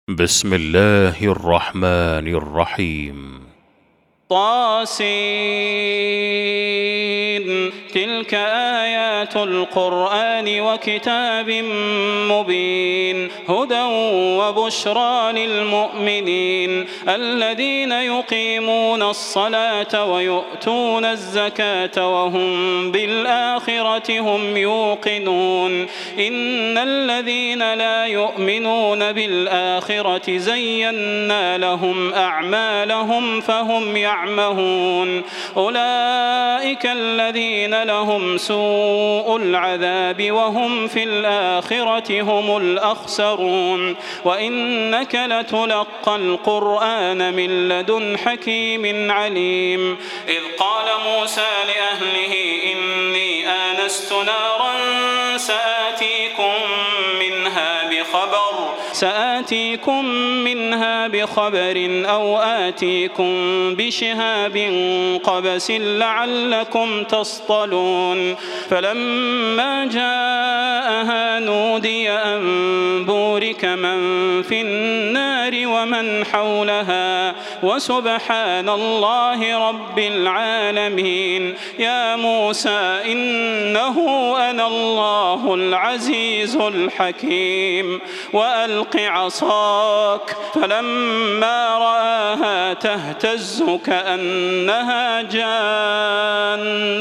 بسم الله الرحمن الرحيم. طاسين تلك آيات القرآن وكتاب مبين هدى وبشرى للمؤمنين الذين يقيمون الصلاة ويؤتون الزكاة وهم بالآخرة هم يوقنون إن الذين لا يؤمنون بالآخرة زينا لهم أعمالهم فهم يعمهون أولئك الذين لهم سوء العذاب وهم في الآخرة هم الأخسرون وإنك لتلقى القرآن من لدن حكيم عليم إذ قال موسى لأهله إني آنست نارا سآتيكم منها بخبر أو آتيكم بشهاب قبس لعلكم تصطلون فلما جاءها نودي أن بورك من في النار ومن حولها وسبحان الله رب العالمين يا موسى إنه أنا الله العزيز الحكيم وألق عصاك فلما رآها تهتز كأنها جان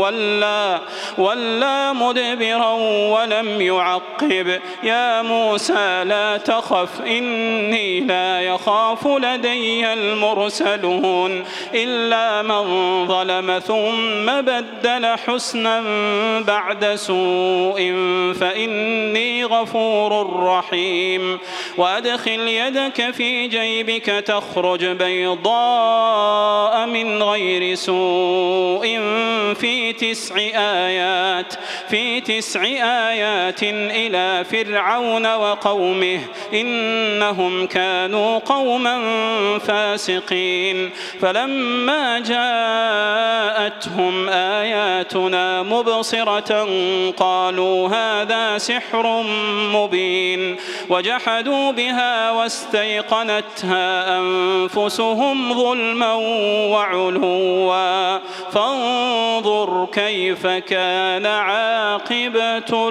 ولا مدبرا ولم يعقب يا موسى لا تخف إني لا يخاف لدي المرسلون إلا من ظلم ثم بدل حسنا بعد سوء فإني غفور رحيم وأدخل يدك في جيبك تخرج بيضاء من غير سوء في تسع آيات إلى فرعون وقومه إنهم كانوا قوما فاسقين فلما جاءتهم آياتنا مبصرة قالوا هذا سحر مبين وجحدوا بها واستيقنتها أنفسهم ظلما وعلوا فانظر كيف كان عاقبة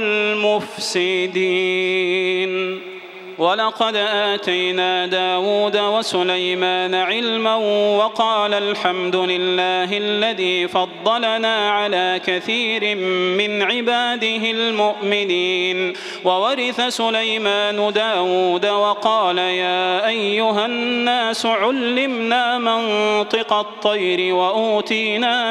المفسدين ولقد آتينا داود وسليمان علما وقال الحمد لله الذي فضلنا على كثير من عباده المؤمنين وورث سليمان داود وقال يا أيها الناس علمنا منطق الطير وأوتينا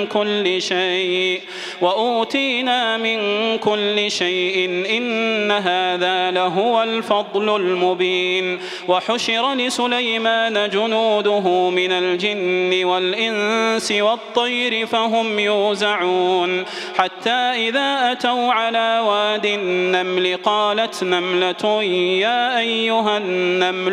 من كل شيء إن هذا لهو الفضل المبين وحشر لسليمان جنوده من الجن والإنس والطير فهم يوزعون حتى إذا أتوا على واد النمل قالت نملة يا أيها النمل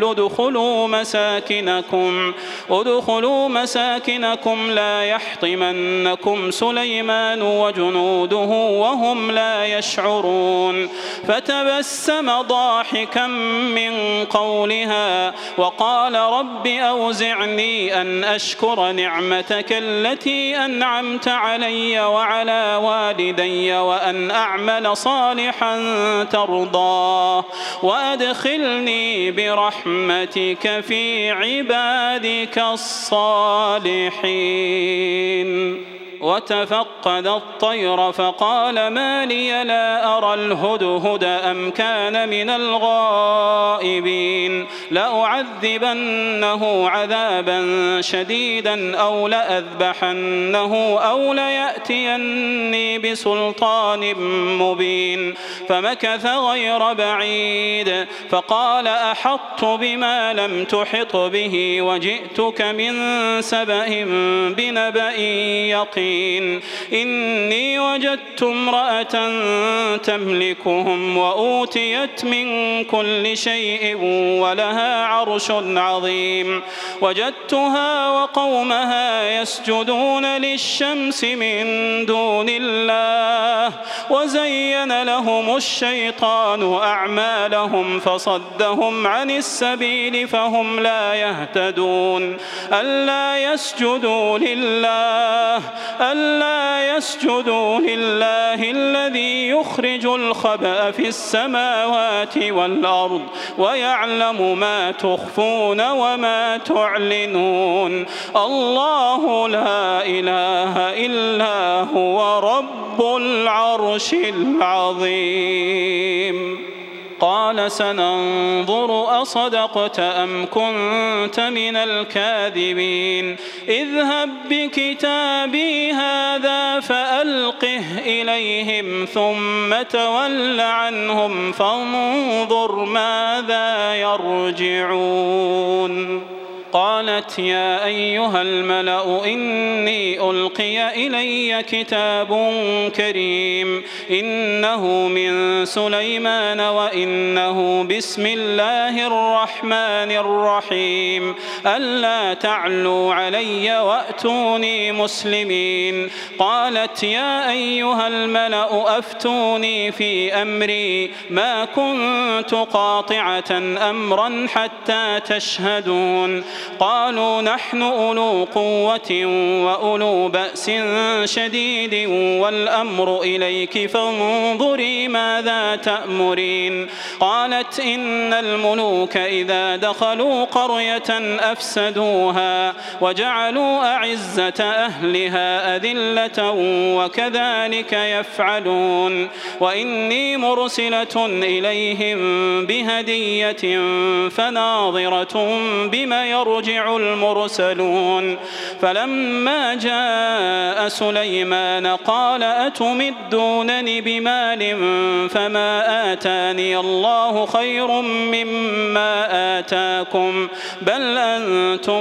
ادخلوا مساكنكم لا يحطمنكم سليمان وجنوده وهم لا يشعرون فتبسم ضاحكا من قولها وقال رب أوزعني أن أشكر نعمتك التي أنعمت علي وعلى والدي وأن أعمل صالحا ترضاه وأدخلني برحمتك في عبادك الصالحين وتفقد الطير فقال ما لي لا أرى الهدهد أم كان من الغائبين لأعذبنه عذابا شديدا أو لأذبحنه أو ليأتيني بسلطان مبين فمكث غير بعيد فقال أحطت بما لم تحط به وجئتك من سبأ بنبأ يقين إني وجدت امرأة تملكهم وأوتيت من كل شيء ولها فيها عرش عظيم. وجدتها وقومها يسجدون للشمس من دون الله وزين لهم الشيطان أعمالهم فصدهم عن السبيل فهم لا يهتدون. ألا يسجدوا لله الذي يخرج الخبأ في السماوات والأرض ويعلم ما تخفون وما تعلنون. الله لا إله إلا هو رب العرش العظيم. قال سننظر أصدقت أم كنت من الكاذبين اذهب بكتابي هذا فألقه إليهم ثم تول عنهم فانظر ماذا يرجعون. قالت يا أيها الملأ إني ألقي إلي كتاب كريم إنه من سليمان وإنه بسم الله الرحمن الرحيم ألا تعلوا علي وأتوني مسلمين. قالت يا أيها الملأ أفتوني في أمري ما كنت قاطعة أمرا حتى تشهدون. قالوا نحن أولو قوة وأولو بأس شديد والأمر إليك فانظري ماذا تأمرين. قالت إن الملوك إذا دخلوا قرية أفسدوها وجعلوا أعزة أهلها أذلة وكذلك يفعلون. وإني مرسلة إليهم بهدية فناظرة بما يرجع المرسلون. فلما جاء سليمان قال أتمدونني بمال فما آتاني الله خير مما آتاكم بل أنتم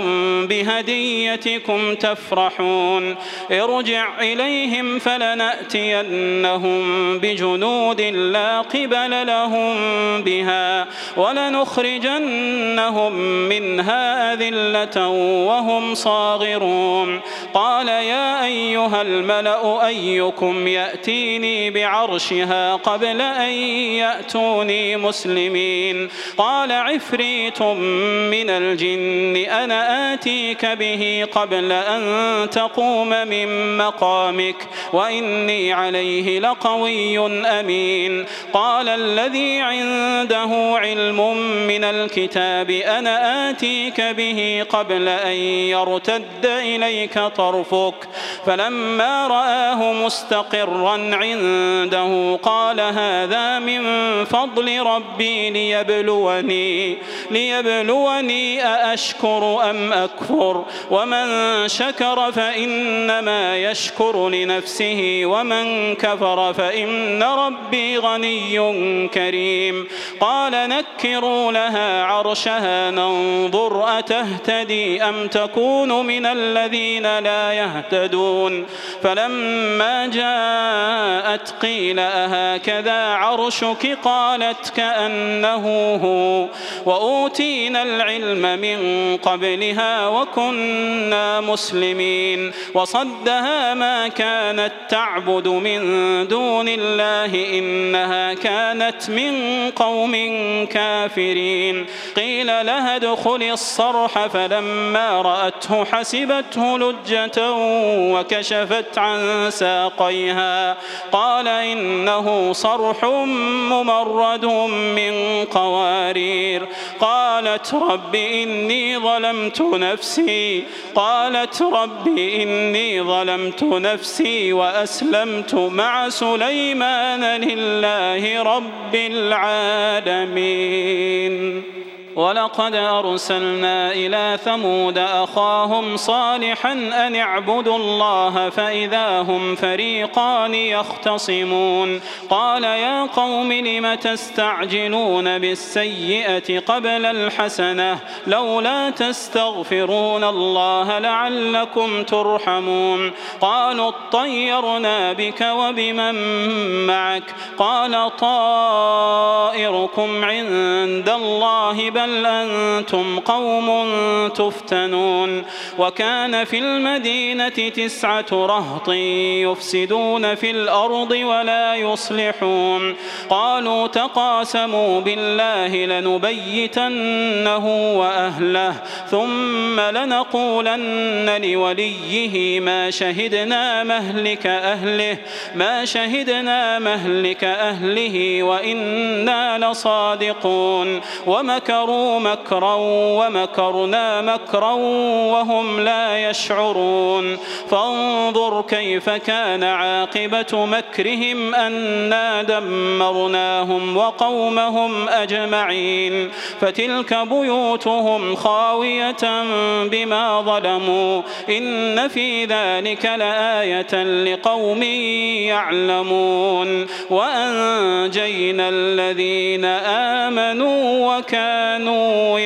بهديتكم تفرحون. ارجع إليهم فلنأتينهم بجنود لا قبل لهم بها ولنخرجنهم منها أذلة وهم صاغرون. قال يا أيها الملأ أيكم يأتيني بعرشها قبل أن يأتوني مسلمين. قال عفريت من الجن أنا آتيك به قبل أن تقوم من مقامك وإني عليه لقوي أمين. قال الذي عنده علم من الكتاب أنا آتيك به قبل أن يرتد إليك طرفك فلما رآه مستقرا عنده قال هذا من فضل ربي ليبلوني أأشكر أم أكفر ومن شكر فإنما يشكر لنفسه ومن كفر فإن ربي غني كريم. قال نكروا لها عرشها ننظر أتهتدي أم تكون من الذين لا يهتدون. فلما جاءت قيل أهكذا عرشك قالت كأنه هو وأوتينا العلم من قبلها وكنا مسلمين. وصدها ما كانت تعبد من دون الله إنها كانت من قوم كافرين. قيل لها ادخلي الصرح فلما رأته حسبته لجة وكشفت عن ساقيها قال إنه صرح ممرد من قوارير. قالت رب إني ظلمت نفسي وأسلمت مع سليمان لله رب العالمين. ولقد أرسلنا إلى ثمود أخاهم صالحا أن اعبدوا الله فإذا هم فريقان يختصمون. قال يا قوم لم تستعجلون بالسيئة قبل الحسنة لولا تستغفرون الله لعلكم ترحمون. قالوا اطيرنا بك وبمن معك قال طائركم عند الله بل بل أنتم قوم تفتنون وكان في المدينة 9 رهط يفسدون في الأرض ولا يصلحون قالوا تقاسموا بالله لنبيتنه وأهله ثم لنقولن لوليه ما شهدنا مهلك أهله وإنا لصادقون ومكروا مكرا ومكرنا مكرا وهم لا يشعرون فانظر كيف كان عاقبة مكرهم أنا دمرناهم وقومهم أجمعين فتلك بيوتهم خاوية بما ظلموا إن في ذلك لآية لقوم يعلمون وأنجينا الذين آمنوا وكانوا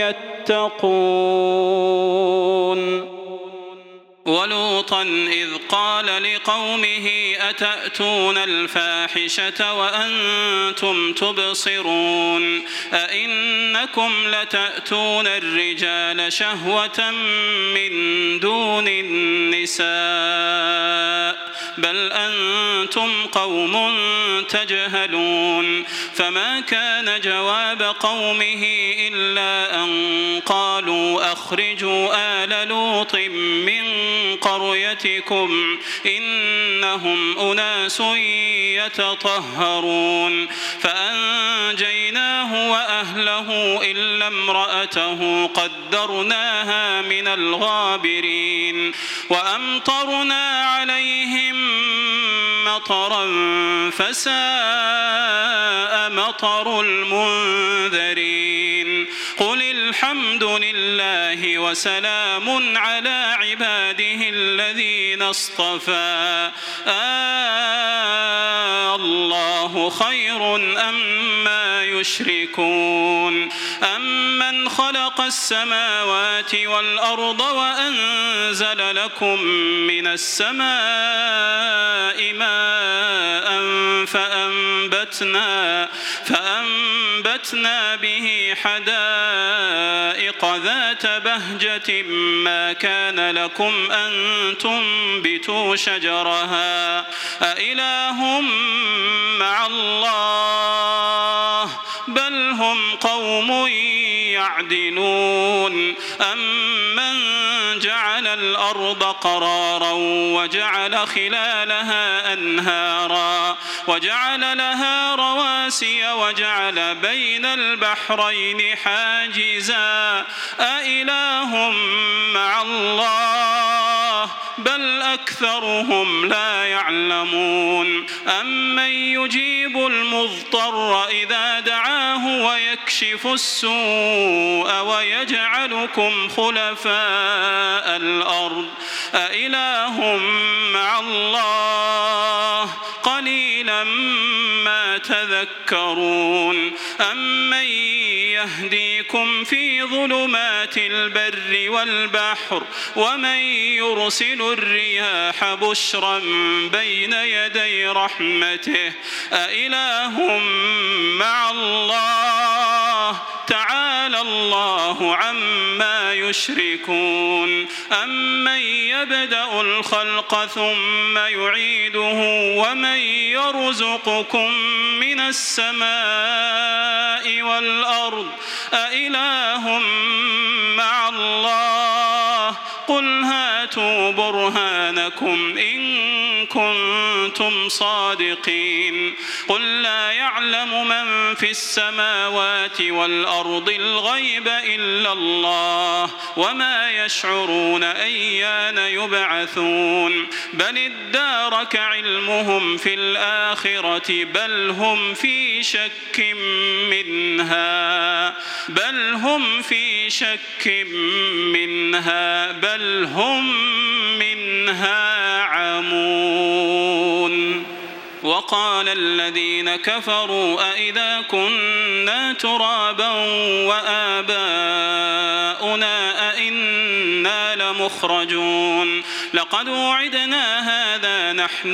يتقون ولوطا إذ قال لقومه أتأتون الفاحشة وأنتم تبصرون أئنكم لتأتون الرجال شهوة من دون النساء بل أنتم قوم تجهلون فما كان جواب قومه إلا أن قالوا أخرجوا آل لوط من قريتكم إنهم أناس يتطهرون فأنجيناه وأهله إلا امرأته قدرناها من الغابرين وأمطرنا عليهم مطرا فساء مطر المنذرين قل الحمد لله وسلام على عباده الذين اصطفى الله خير أما يشركون أمن خلق السماوات والأرض وأنزل لكم من السماء ماء فأنبتنا به حدائق ذات بهجة ما كان لكم أن تنبتوا شجرها أإله مع الله بل هم قوم يعدلون أمن جعل الأرض قرارا وجعل خلالها أنهارا وجعل لها رواسي وجعل بين البحرين حاجزا أإله مع الله بل أكثرهم لا يعلمون أمن يجيب المضطر إذا دعاه ويكشف السوء ويجعلكم خلفاء الأرض أإله مع الله قليلا ما تذكرون أمن يهديكم في ظلمات البر والبحر ومن يرسل الرياح بشرا بين يدي رحمته أإله مع الله تعالى الله عما يشركون أمن يبدأ الخلق ثم يعيده ومن يرزقكم من السماء والأرض أإله مع الله قل هاتوا برهانكم إن كنتم صادقين قل لا يعلم من في السماوات والأرض الغيب إلا الله وما يشعرون أيان يبعثون بل ادارك علمهم في الآخرة بل هم في شك منها بل هم منها عمون وقال الذين كفروا أئذا كنا ترابا وآباؤنا أئنا لمخرجون لقد وعدنا هذا نحن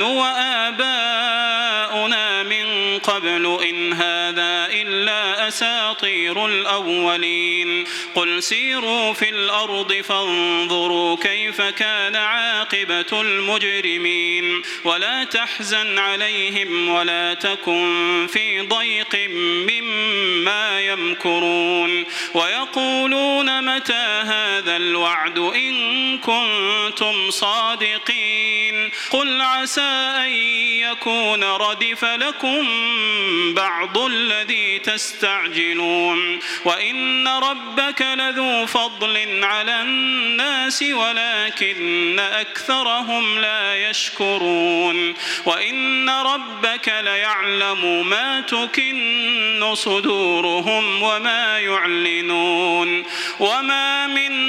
وآباؤنا من قبل إن هذا إلا أساطير الأولين قل سيروا في الأرض فانظروا كيف كان عاقبة المجرمين ولا تحزن عليهم ولا تكن في ضيق مما يمكرون ويقولون متى هذا الوعد إن كنتم صادقين قل عسى أن يكون ردف لكم بعض الذي تستعجلون وإن ربك لذو فضل على الناس ولكن أكثرهم لا يشكرون وإن ربك ليعلم ما تكن صدورهم وما يعلنون وما من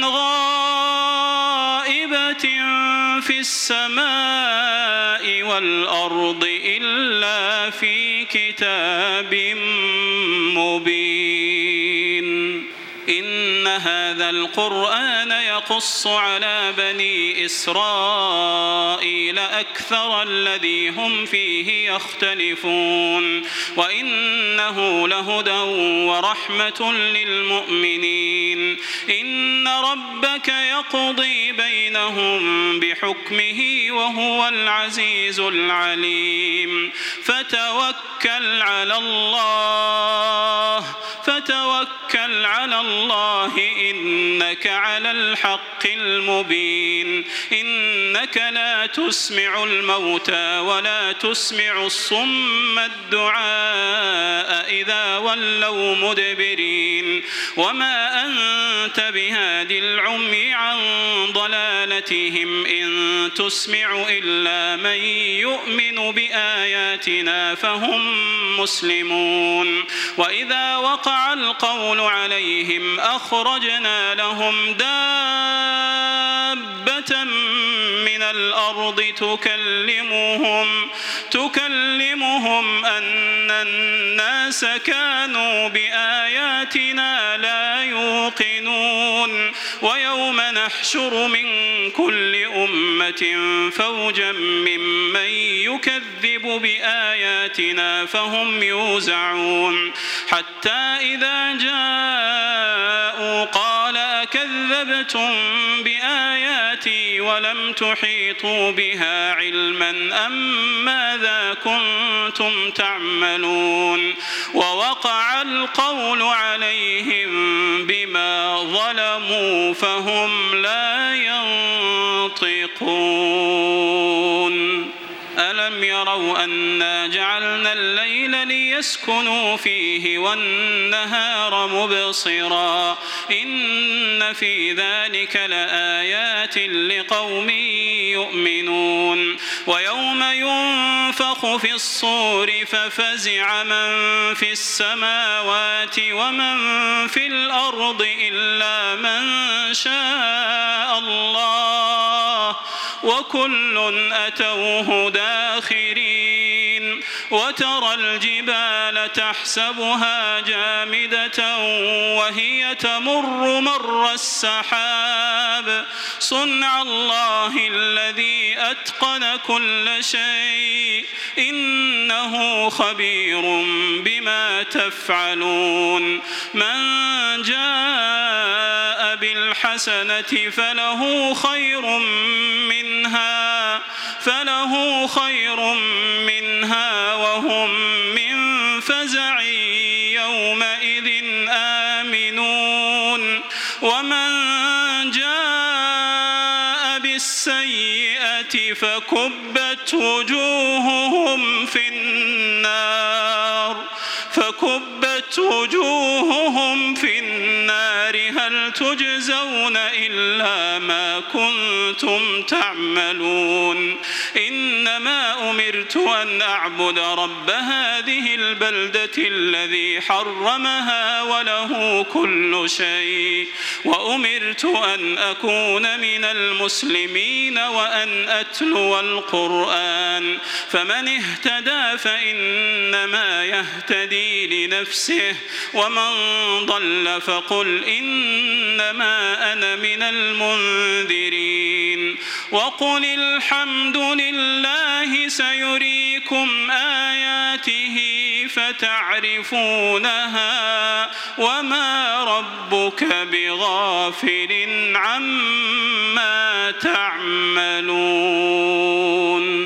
غائبة في السماء والأرض إلا في كتاب مبين إن هذا القرآن يقص على بني إسرائيل أكثر الذي هم فيه يختلفون وإنه لهدى ورحمة للمؤمنين إن ربك يقضي بينهم بحكمه وهو العزيز العليم فتوكل على الله إنك على الحق المبين إنك لا تسمع الموتى ولا تسمع الصم الدعاء إذا ولوا مدبرين وما أنت بهاد العمي عن ضلالتهم إن تسمع إلا من يؤمن بآياتنا فهم مسلمون وإذا وقع القول عليهم أخرجنا لهم دابة من الأرض تكلمهم أن الناس كانوا بآياتنا لا يوقنون ويوم نحشر من كل أمة فوجا ممن يكذب بآياتنا فهم يوزعون حتى إذا جاءوا قال أكذبتم بآياتي ولم تحيطوا بها علما أم ماذا كنتم تعملون ووقع القول عليهم بما ظلموا فهم لا ينطقون ألم يروا أنا جعلنا الليل ليسكنوا فيه والنهار مبصرا إن في ذلك لآيات لقوم يؤمنون ويوم ينفخ في الصور ففزع من في السماوات ومن في الأرض إلا من شاء الله وكل أتوه داخرين وترى الجبال تحسبها جامدة وهي تمر مر السحاب صنع الله الذي أتقن كل شيء إنه خبير بما تفعلون من جاء بالحسنة فله خير منها وهم من فزع يومئذ آمنون ومن جاء بالسيئة فكبت وجوههم في النار هل تجزون إلا ما كنتم تعملون إنما أمرت أن أعبد رب هذه البلدة الذي حرمها وله كل شيء وأمرت أن أكون من المسلمين وأن أتلو القرآن فمن اهتدى فإنما يهتدي لنفسه ومن ضل فقل إنما أنا من المنذرين وقل الحمد لله سيريكم آياته فتعرفونها وما ربك بغافل عما تعملون